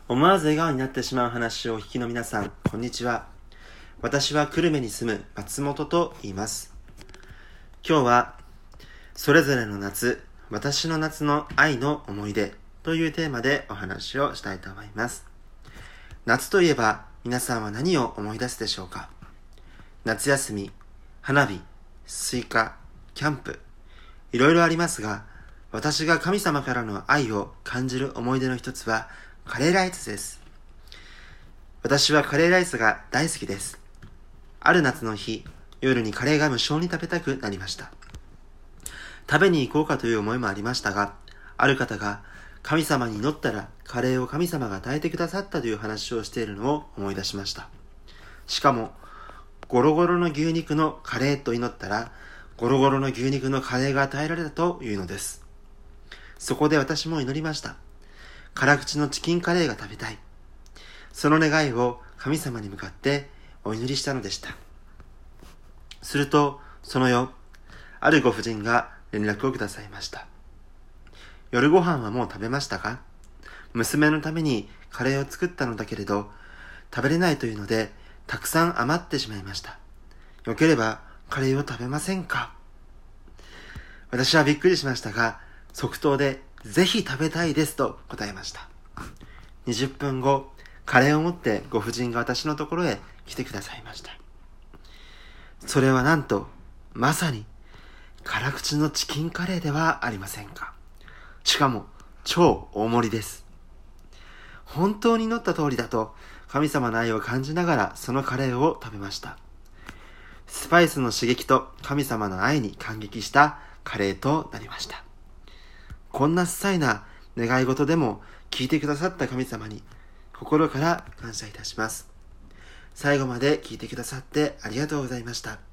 思わず笑顔になってしまう話をお聞きの皆さん、こんにちは。私は久留米に住む松本と言います。今日は、それぞれの夏、私の夏の愛の思い出というテーマでお話をしたいと思います。夏といえば、皆さんは何を思い出すでしょうか？夏休み、花火、スイカ、キャンプ、いろいろありますが、私が神様からの愛を感じる思い出の一つは、カレーライスです。私はカレーライスが大好きです。ある夏の日、夜にカレーが無性に食べたくなりました。食べに行こうかという思いもありましたが、ある方が神様に祈ったらカレーを神様が与えてくださったという話をしているのを思い出しました。しかも、ゴロゴロの牛肉のカレーと祈ったら、ゴロゴロの牛肉のカレーが与えられたというのです。そこで私も祈りました。辛口のチキンカレーが食べたい。その願いを神様に向かってお祈りしたのでした。すると、その夜、あるご婦人が連絡をくださいました。夜ご飯はもう食べましたか？娘のためにカレーを作ったのだけれど、食べれないというので、たくさん余ってしまいました。よければカレーを食べませんか？私はびっくりしましたが、即答で、ぜひ食べたいですと答えました。20分後、カレーを持ってご婦人が私のところへ来てくださいました。それはなんと、まさに、辛口のチキンカレーではありませんか。しかも、超大盛りです。本当に祈った通りだと、神様の愛を感じながらそのカレーを食べました。スパイスの刺激と神様の愛に感激したカレーとなりました。こんな些細な願い事でも聞いてくださった神様に心から感謝いたします。最後まで聞いてくださってありがとうございました。